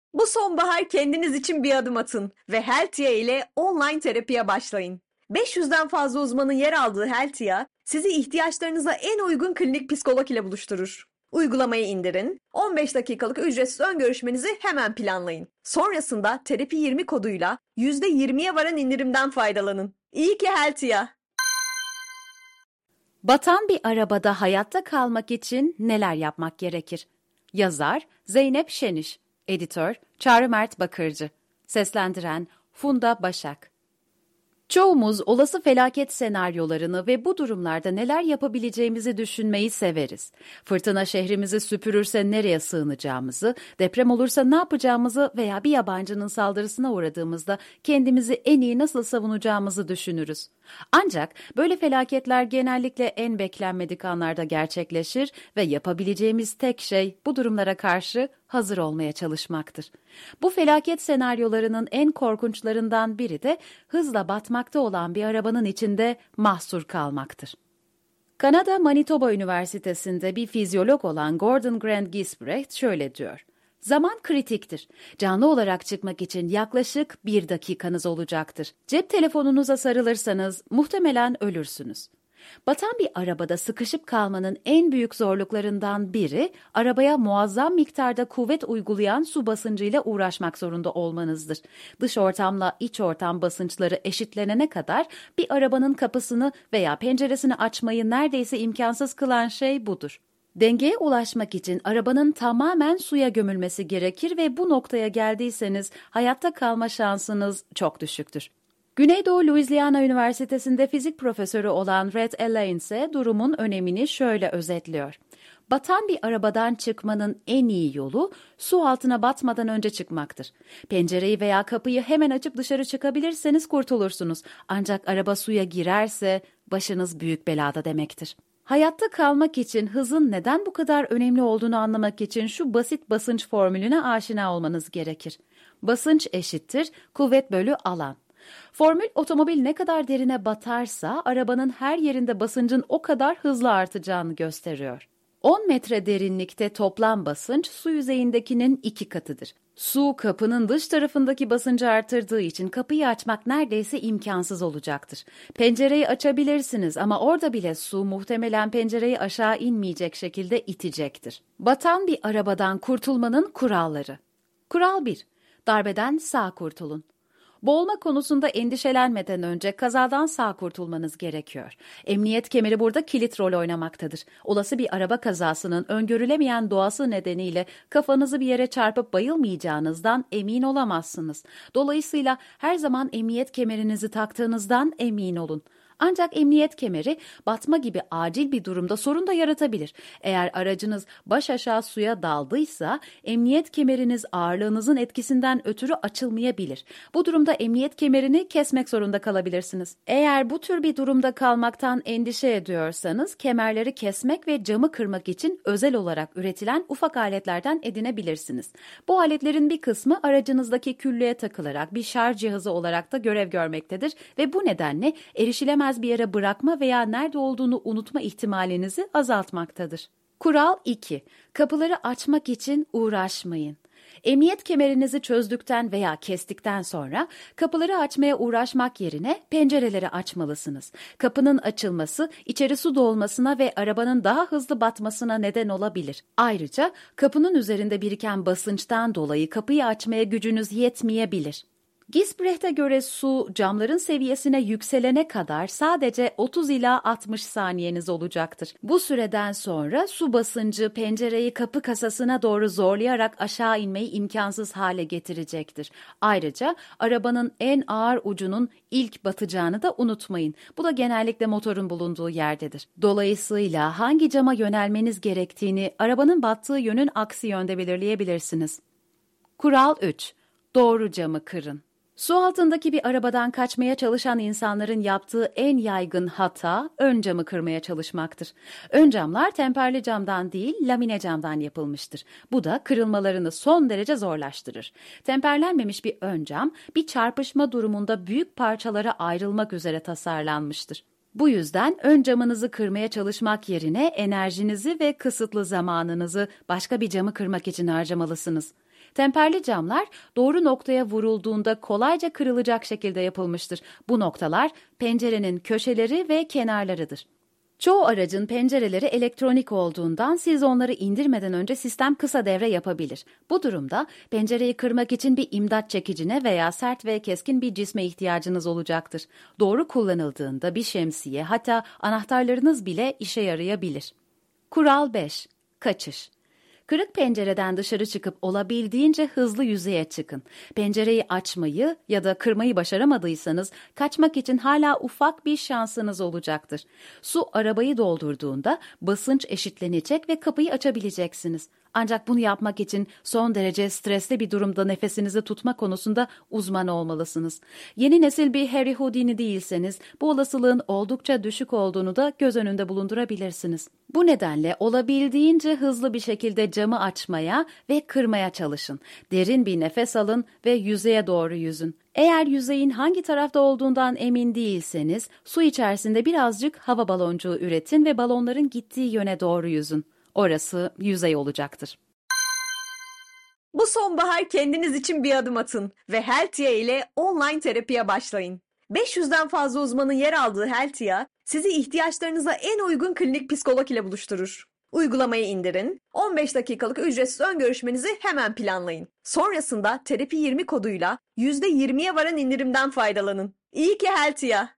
Bu sonbahar kendiniz için bir adım atın ve Heltia ile online terapiye başlayın. 500'den fazla uzmanın yer aldığı Heltia, sizi ihtiyaçlarınıza en uygun klinik psikolog ile buluşturur. Uygulamayı indirin, 15 dakikalık ücretsiz ön görüşmenizi hemen planlayın. Sonrasında terapi 20 koduyla %20'ye varan indirimden faydalanın. İyi ki Heltia. Batan bir arabada hayatta kalmak için neler yapmak gerekir? Yazar Zeynep Şeniş, editör Çağrı Mert Bakırcı, seslendiren Funda Başak. Çoğumuz olası felaket senaryolarını ve bu durumlarda neler yapabileceğimizi düşünmeyi severiz. Fırtına şehrimizi süpürürse nereye sığınacağımızı, deprem olursa ne yapacağımızı veya bir yabancının saldırısına uğradığımızda kendimizi en iyi nasıl savunacağımızı düşünürüz. Ancak böyle felaketler genellikle en beklenmedik anlarda gerçekleşir ve yapabileceğimiz tek şey bu durumlara karşı hazır olmaya çalışmaktır. Bu felaket senaryolarının en korkunçlarından biri de hızla batmakta olan bir arabanın içinde mahsur kalmaktır. Kanada Manitoba Üniversitesi'nde bir fizyolog olan Gordon Grant Gisbrecht şöyle diyor: "Zaman kritiktir. Canlı olarak çıkmak için yaklaşık 1 dakikanız olacaktır. Cep telefonunuza sarılırsanız muhtemelen ölürsünüz." Batan bir arabada sıkışıp kalmanın en büyük zorluklarından biri, arabaya muazzam miktarda kuvvet uygulayan su basıncıyla uğraşmak zorunda olmanızdır. Dış ortamla iç ortam basınçları eşitlenene kadar bir arabanın kapısını veya penceresini açmayı neredeyse imkansız kılan şey budur. Dengeye ulaşmak için arabanın tamamen suya gömülmesi gerekir ve bu noktaya geldiyseniz hayatta kalma şansınız çok düşüktür. Güneydoğu Louisiana Üniversitesi'nde fizik profesörü olan Red Elaine ise durumun önemini şöyle özetliyor: "Batan bir arabadan çıkmanın en iyi yolu su altına batmadan önce çıkmaktır. Pencereyi veya kapıyı hemen açıp dışarı çıkabilirseniz kurtulursunuz. Ancak araba suya girerse başınız büyük belada demektir." Hayatta kalmak için hızın neden bu kadar önemli olduğunu anlamak için şu basit basınç formülüne aşina olmanız gerekir. Basınç eşittir kuvvet bölü alan. Formül, otomobil ne kadar derine batarsa arabanın her yerinde basıncın o kadar hızlı artacağını gösteriyor. 10 metre derinlikte toplam basınç su yüzeyindekinin 2 katıdır. Su kapının dış tarafındaki basıncı artırdığı için kapıyı açmak neredeyse imkansız olacaktır. Pencereyi açabilirsiniz ama orada bile su muhtemelen pencereyi aşağı inmeyecek şekilde itecektir. Batan bir arabadan kurtulmanın kuralları. Kural 1. Darbeden sağ kurtulun. Boğulma konusunda endişelenmeden önce kazadan sağ kurtulmanız gerekiyor. Emniyet kemeri burada kilit rol oynamaktadır. Olası bir araba kazasının öngörülemeyen doğası nedeniyle kafanızı bir yere çarpıp bayılmayacağınızdan emin olamazsınız. Dolayısıyla her zaman emniyet kemerinizi taktığınızdan emin olun. Ancak emniyet kemeri batma gibi acil bir durumda sorun da yaratabilir. Eğer aracınız baş aşağı suya daldıysa emniyet kemeriniz ağırlığınızın etkisinden ötürü açılmayabilir. Bu durumda emniyet kemerini kesmek zorunda kalabilirsiniz. Eğer bu tür bir durumda kalmaktan endişe ediyorsanız kemerleri kesmek ve camı kırmak için özel olarak üretilen ufak aletlerden edinebilirsiniz. Bu aletlerin bir kısmı aracınızdaki küllüğe takılarak bir şarj cihazı olarak da görev görmektedir ve bu nedenle erişilemez bir yere bırakma veya nerede olduğunu unutma ihtimalinizi azaltmaktadır. Kural 2. Kapıları açmak için uğraşmayın. Emniyet kemerinizi çözdükten veya kestikten sonra kapıları açmaya uğraşmak yerine pencereleri açmalısınız. Kapının açılması içeri su dolmasına ve arabanın daha hızlı batmasına neden olabilir. Ayrıca kapının üzerinde biriken basınçtan dolayı kapıyı açmaya gücünüz yetmeyebilir. Gisbrecht'e göre su camların seviyesine yükselene kadar sadece 30 ila 60 saniyeniz olacaktır. Bu süreden sonra su basıncı pencereyi kapı kasasına doğru zorlayarak aşağı inmeyi imkansız hale getirecektir. Ayrıca arabanın en ağır ucunun ilk batacağını da unutmayın. Bu da genellikle motorun bulunduğu yerdedir. Dolayısıyla hangi cama yönelmeniz gerektiğini arabanın battığı yönün aksi yönde belirleyebilirsiniz. Kural 3. Doğru camı kırın. Su altındaki bir arabadan kaçmaya çalışan insanların yaptığı en yaygın hata ön camı kırmaya çalışmaktır. Ön camlar temperli camdan değil, lamine camdan yapılmıştır. Bu da kırılmalarını son derece zorlaştırır. Temperlenmemiş bir ön cam, bir çarpışma durumunda büyük parçalara ayrılmak üzere tasarlanmıştır. Bu yüzden ön camınızı kırmaya çalışmak yerine enerjinizi ve kısıtlı zamanınızı başka bir camı kırmak için harcamalısınız. Temperli camlar doğru noktaya vurulduğunda kolayca kırılacak şekilde yapılmıştır. Bu noktalar pencerenin köşeleri ve kenarlarıdır. Çoğu aracın pencereleri elektronik olduğundan siz onları indirmeden önce sistem kısa devre yapabilir. Bu durumda pencereyi kırmak için bir imdat çekicine veya sert ve keskin bir cisme ihtiyacınız olacaktır. Doğru kullanıldığında bir şemsiye, hatta anahtarlarınız bile işe yarayabilir. Kural 5. Kaçış. Kırık pencereden dışarı çıkıp olabildiğince hızlı yüzeye çıkın. Pencereyi açmayı ya da kırmayı başaramadıysanız kaçmak için hala ufak bir şansınız olacaktır. Su arabayı doldurduğunda basınç eşitlenecek ve kapıyı açabileceksiniz. Ancak bunu yapmak için son derece stresli bir durumda nefesinizi tutma konusunda uzman olmalısınız. Yeni nesil bir Harry Houdini değilseniz bu olasılığın oldukça düşük olduğunu da göz önünde bulundurabilirsiniz. Bu nedenle olabildiğince hızlı bir şekilde camı açmaya ve kırmaya çalışın. Derin bir nefes alın ve yüzeye doğru yüzün. Eğer yüzeyin hangi tarafta olduğundan emin değilseniz su içerisinde birazcık hava baloncuğu üretin ve balonların gittiği yöne doğru yüzün. Orası yüzey olacaktır. Bu sonbahar kendiniz için bir adım atın ve Heltia ile online terapiye başlayın. 500'den fazla uzmanın yer aldığı Heltia, sizi ihtiyaçlarınıza en uygun klinik psikolog ile buluşturur. Uygulamayı indirin, 15 dakikalık ücretsiz ön görüşmenizi hemen planlayın. Sonrasında Terapi 20 koduyla %20'ye varan indirimden faydalanın. İyi ki Heltia!